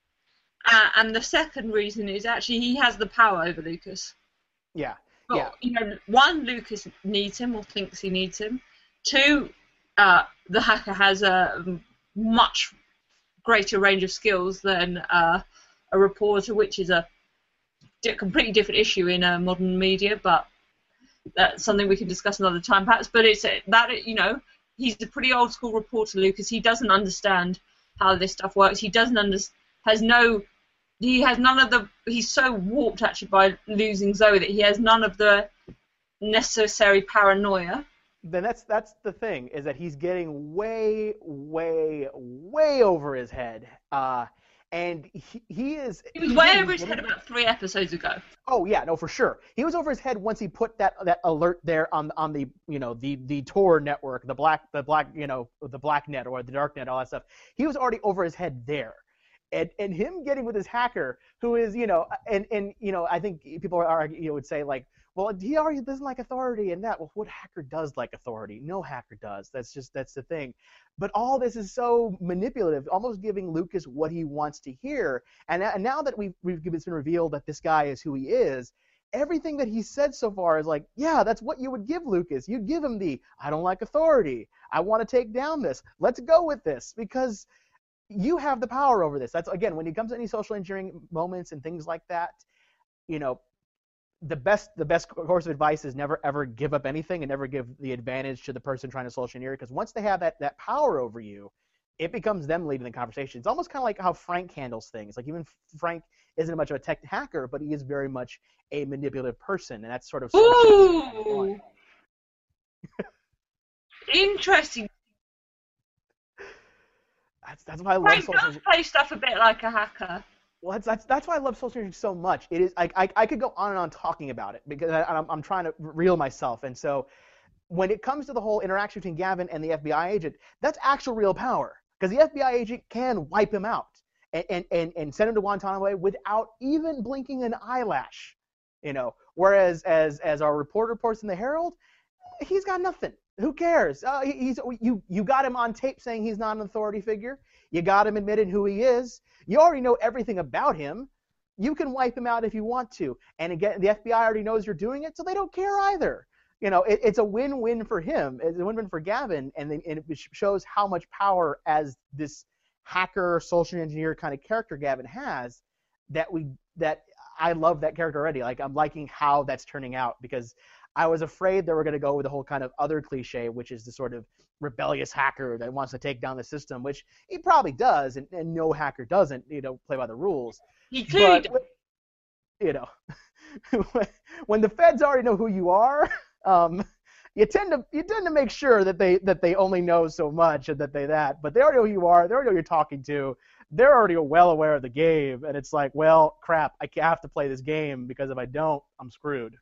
Uh, and the second reason is actually he has the power over Lucas. Yeah. But, yeah. You know, one, Lucas needs him or thinks he needs him. Two, uh, the hacker has a much greater range of skills than uh, a reporter, which is a di- completely different issue in uh, modern media, but that's something we can discuss another time perhaps. But it's uh, that, you know, he's a pretty old school reporter, Lucas. He doesn't understand how this stuff works. He doesn't under- has no, he has none of the, he's so warped actually by losing Zoe that he has none of the necessary paranoia. Then that's that's the thing, is that he's getting way, way, way over his head, uh, and he, he is. He was way over his head about three episodes ago. Oh yeah, no, for sure. He was over his head once he put that, that alert there on on the you know the the Tor network, the black the black you know the black net or the dark net, all that stuff. He was already over his head there. And and him getting with his hacker, who is, you know, and, and you know, I think people are, you know, would say like, well, he already doesn't like authority and that. Well, what hacker does like authority? No hacker does. That's just, that's the thing. But all this is so manipulative, almost giving Lucas what he wants to hear. And, and now that we've, we've it's been revealed that this guy is who he is, everything that he said so far is like, yeah, that's what you would give Lucas. You'd give him the, I don't like authority. I want to take down this. Let's go with this, because you have the power over this. That's, again, when it comes to any social engineering moments and things like that, you know, the best the best course of advice is never ever give up anything and never give the advantage to the person trying to social engineer, because once they have that, that power over you, it becomes them leading the conversation. It's almost kind of like how Frank handles things. Like, even Frank isn't much of a tech hacker, but he is very much a manipulative person, and that's sort of... Ooh! Interesting. That's that's why I love Frank social does play stuff a bit like a hacker. Well, that's, that's that's why I love social engineering so much. It is I, I I could go on and on talking about it, because I, I'm I'm trying to reel myself. And so when it comes to the whole interaction between Gavin and the F B I agent, that's actual real power, because the F B I agent can wipe him out and, and, and, and send him to Guantanamo without even blinking an eyelash, you know. Whereas as as our reporter reports in the Herald, he's got nothing. Who cares? Uh, he, he's you you got him on tape saying he's not an authority figure. You got him admitting who he is. You already know everything about him. You can wipe him out if you want to. And again, the F B I already knows you're doing it, so they don't care either. You know, it, it's a win-win for him. It's a win-win for Gavin, and, they, and it shows how much power as this hacker, social engineer kind of character Gavin has, that we that I love that character already. Like, I'm liking how that's turning out, because I was afraid they were going to go with the whole kind of other cliche, which is the sort of rebellious hacker that wants to take down the system, which he probably does, and, and no hacker doesn't, you know, play by the rules. He clearly but, you know, when the feds already know who you are, um, you tend to you tend to make sure that they that they only know so much and that they that, but they already know who you are. They already know who you're talking to. They're already well aware of the game, and it's like, well, crap, I have to play this game because if I don't, I'm screwed.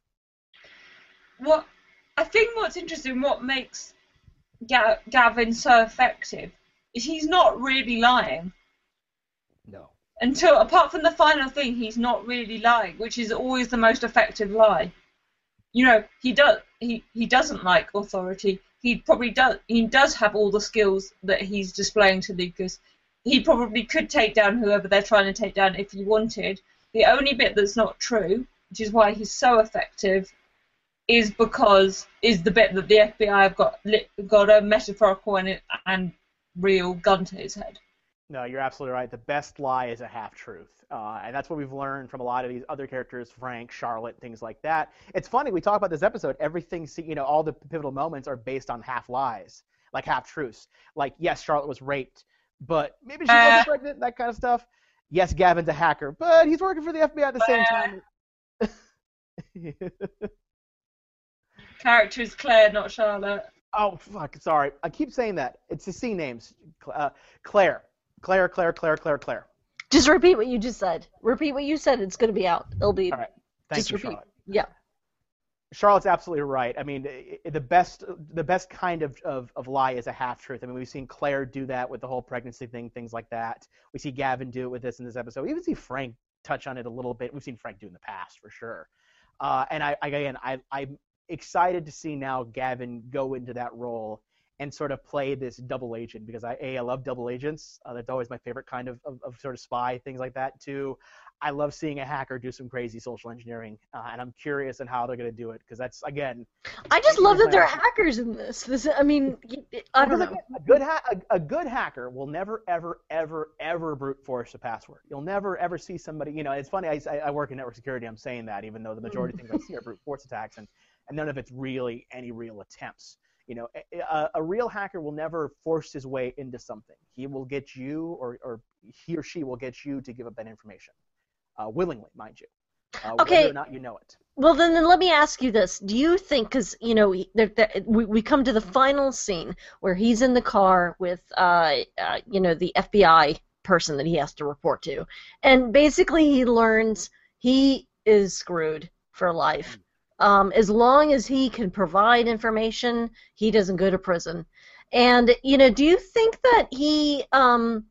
What I think what's interesting, what makes Ga- Gavin so effective, is he's not really lying. No. Until, apart from the final thing, he's not really lying, which is always the most effective lie. You know, he does he, he doesn't like authority. He probably does. He does have all the skills that he's displaying to Lucas. He probably could take down whoever they're trying to take down if he wanted. The only bit that's not true, which is why he's so effective, is because is the bit that the F B I have got got a metaphorical and and real gun to his head. No, you're absolutely right. The best lie is a half-truth. Uh, and that's what we've learned from a lot of these other characters, Frank, Charlotte, things like that. It's funny, we talk about this episode, everything, you know, all the pivotal moments are based on half-lies, like half-truths. Like, yes, Charlotte was raped, but maybe she wasn't Uh. pregnant, that kind of stuff. Yes, Gavin's a hacker, but he's working for the F B I at the same Uh. time. Character is Claire, not Charlotte. Oh, fuck, sorry. I keep saying that. It's the C names. Uh, Claire. Claire, Claire, Claire, Claire, Claire. Just repeat what you just said. Repeat what you said. It's going to be out. It'll be. All right. Thank just you, repeat. Charlotte. Yeah. Charlotte's absolutely right. I mean, the best the best kind of, of, of lie is a half-truth. I mean, we've seen Claire do that with the whole pregnancy thing, things like that. We see Gavin do it with this in this episode. We even see Frank touch on it a little bit. We've seen Frank do it in the past, for sure. Uh, and, I, I again, I, I'm excited to see now Gavin go into that role and sort of play this double agent because I a I love double agents. Uh, that's always my favorite kind of, of, of sort of spy, things like that. Two, I love seeing a hacker do some crazy social engineering, uh, and I'm curious on how they're going to do it because that's again. I just love that there are hackers in this. This, I mean, I don't know. A good ha- a, a good hacker will never, ever, ever, ever brute force a password. You'll never, ever see somebody. You know, it's funny. I, I work in network security. I'm saying that even though the majority of things I see are brute force attacks, and, and none of it's really any real attempts. You know, a, a real hacker will never force his way into something. He will get you, or, or he or she will get you to give up that information, uh, willingly, mind you. Uh, Okay. Whether or not you know it. Well, then, then let me ask you this. Do you think, because, you know, we, there, there, we, we come to the final scene where he's in the car with, uh, uh, you know, the F B I person that he has to report to. And basically he learns he is screwed for life. Um, as long as he can provide information, he doesn't go to prison. And, you know, do you think that he, um,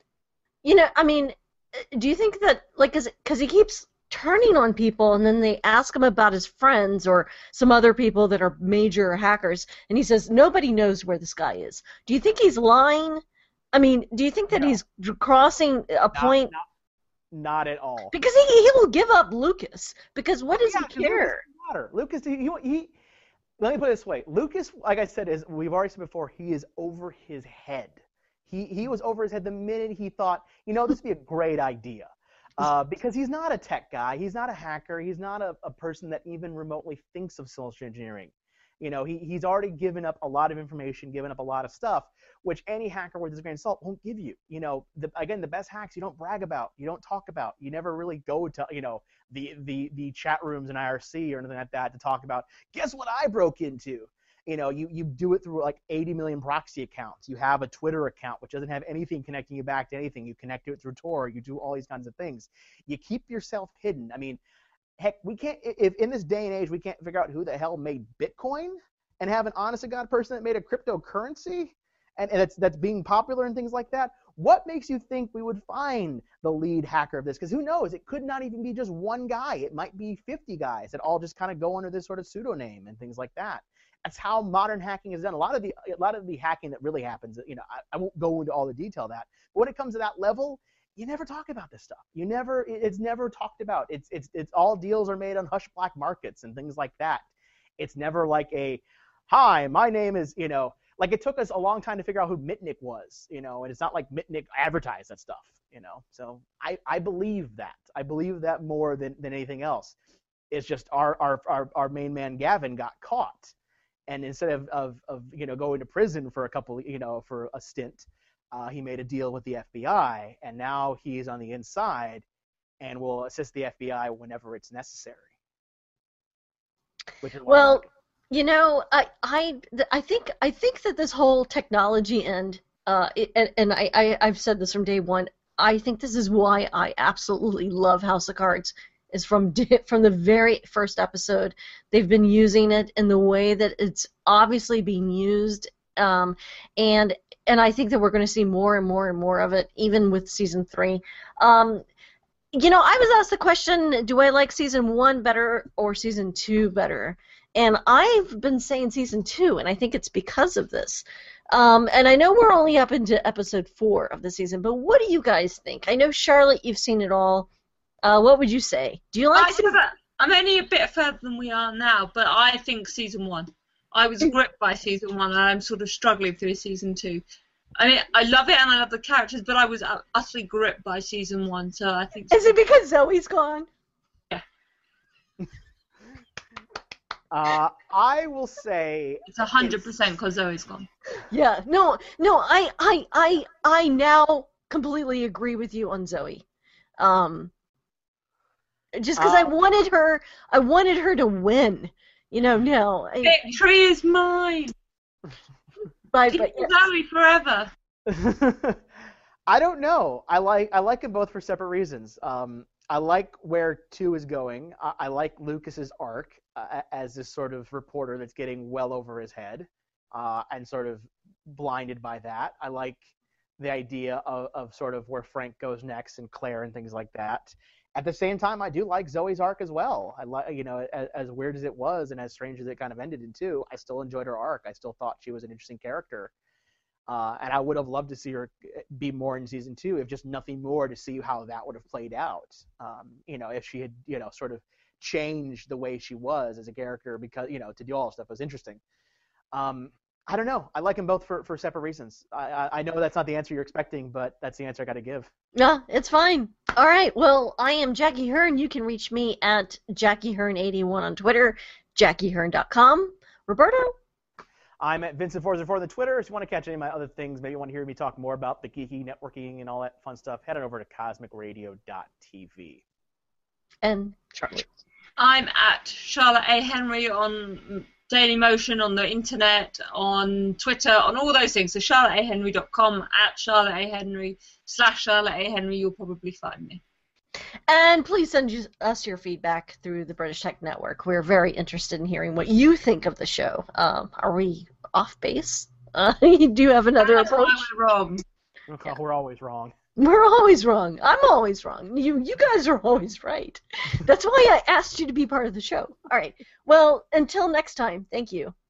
you know, I mean, do you think that, like, because he keeps turning on people and then they ask him about his friends or some other people that are major hackers, and he says, nobody knows where this guy is. Do you think he's lying? I mean, do you think that No. he's crossing a Not, point? not, not at all. Because he, he will give up Lucas. Because what does Yeah, he 'cause Lucas care? doesn't matter. Lucas, he, he, he, let me put it this way. Lucas, like I said, is we've already said before, he is over his head. He he was over his head the minute he thought, you know, this would be a great idea. Uh, because he's not a tech guy. He's not a hacker. He's not a, a person that even remotely thinks of social engineering. You know, he, he's already given up a lot of information, given up a lot of stuff, which any hacker with a grain of salt won't give you. You know, the, again, the best hacks you don't brag about, you don't talk about, you never really go to, you know, the the the chat rooms in I R C or anything like that to talk about, guess what I broke into? You know, you, you do it through like eighty million proxy accounts. You have a Twitter account, which doesn't have anything connecting you back to anything. You connect to it through Tor. You do all these kinds of things. You keep yourself hidden. I mean, heck, we can't, if in this day and age we can't figure out who the hell made Bitcoin and have an honest-to-God person that made a cryptocurrency and, and that's, that's being popular and things like that, what makes you think we would find the lead hacker of this? Because who knows? It could not even be just one guy. It might be fifty guys that all just kind of go under this sort of pseudonym and things like that. That's how modern hacking is done. A lot of the a lot of the hacking that really happens, you know, I, I won't go into all the detail of that. But when it comes to that level, you never talk about this stuff. You never, it's never talked about. It's it's it's all deals are made on hush black markets and things like that. It's never like a, hi, my name is, you know, like it took us a long time to figure out who Mitnick was, you know, and it's not like Mitnick advertised that stuff, you know. So I, I believe that. I believe that more than, than anything else. It's just our, our, our, our main man Gavin got caught. And instead of, of, of, you know, going to prison for a couple, you know, for a stint, uh, he made a deal with the F B I, and now he's on the inside and will assist the F B I whenever it's necessary. Which is Well, You know, I I I think I think that this whole technology end, uh, it, and, and I, I I've said this from day one. I think this is why I absolutely love House of Cards. Is from from the very first episode, they've been using it in the way that it's obviously being used, um, and and I think that we're going to see more and more and more of it, even with season three. Um, you know, I was asked the question, do I like season one better or season two better? And I've been saying season two, and I think it's because of this. Um, and I know we're only up into episode four of the season, but what do you guys think? I know, Charlotte, you've seen it all. Uh, what would you say? Do you like I season... I'm only a bit further than we are now, but I think season one. I was gripped by season one, and I'm sort of struggling through season two. I mean, I love it, and I love the characters, but I was utterly gripped by season one, so I think... Is it because Zoe's gone? Yeah. Uh, I will say it's a hundred percent because Zoe's gone. Yeah, no, no, I, I, I, I now completely agree with you on Zoe. Um, just because uh, I wanted her, I wanted her to win. You know, no. I, Victory is mine. But, but yes. Zoe forever. I don't know. I like I like them both for separate reasons. Um, I like where two is going. I, I like Lucas's arc uh, as this sort of reporter that's getting well over his head uh, and sort of blinded by that. I like the idea of, of sort of where Frank goes next and Claire and things like that. At the same time, I do like Zoe's arc as well. I like, you know, as, as weird as it was and as strange as it kind of ended in two, I still enjoyed her arc. I still thought she was an interesting character. Uh, and I would have loved to see her be more in season two, if just nothing more to see how that would have played out. Um, you know, if she had, you know, sort of changed the way she was as a character because, you know, to do all that stuff was interesting. Um, I don't know. I like them both for, for separate reasons. I, I, I know that's not the answer you're expecting, but that's the answer I got to give. No, it's fine. All right. Well, I am Jackie Hearn. You can reach me at Jackie Hearn eighty-one on Twitter, Jackie Hearn dot com. Roberto? I'm at Vincent Forza four on the Twitter. If you want to catch any of my other things, maybe you want to hear me talk more about the geeky networking and all that fun stuff, head on over to cosmic radio dot t v. And Charlie. I'm at Charlotte A. Henry on Daily Motion, on the internet, on Twitter, on all those things. So charlotte a henry dot com, at Charlotte A. Henry, slash Charlotte A. Henry, you'll probably find me. And please send you, us your feedback through the British Tech Network. We're very interested in hearing what you think of the show. Um, are we off base? Uh, you do have another That's approach? Why we're wrong. Yeah. We're always wrong. We're always wrong. I'm always wrong. You you guys are always right. That's why I asked you to be part of the show. All right. Well, until next time, thank you.